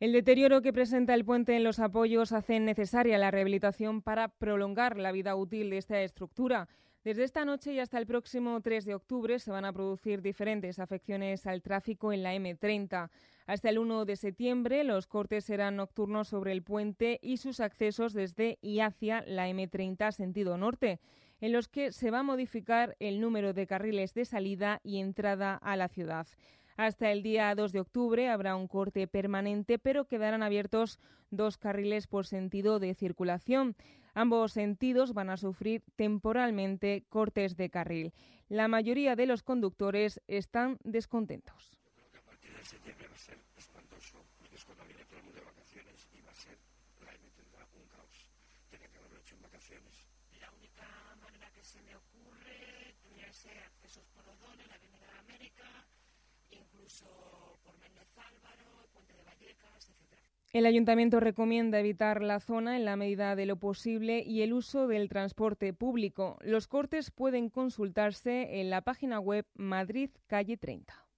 El deterioro que presenta el puente en los apoyos hace necesaria la rehabilitación para prolongar la vida útil de esta estructura. Desde esta noche y hasta el próximo 3 de octubre se van a producir diferentes afecciones al tráfico en la M30. Hasta el 1 de septiembre los cortes serán nocturnos sobre el puente y sus accesos desde y hacia la M30 sentido norte, en los que se va a modificar el número de carriles de salida y entrada a la ciudad. Hasta el día 2 de octubre habrá un corte permanente, pero quedarán abiertos 2 carriles por sentido de circulación. Ambos sentidos van a sufrir temporalmente cortes de carril. La mayoría de los conductores están descontentos. Yo creo que a partir de septiembre va a ser espantoso, porque es cuando viene todo el mundo de vacaciones y va a ser, la M tendrá un caos. Tiene que haberlo hecho en vacaciones. La única manera que se me ocurre podría ser accesos por O'Donnell, la Avenida de América, incluso por Méndez Álvaro, Puente de Vallecas, etc. El Ayuntamiento recomienda evitar la zona en la medida de lo posible y el uso del transporte público. Los cortes pueden consultarse en la página web Madrid Calle 30.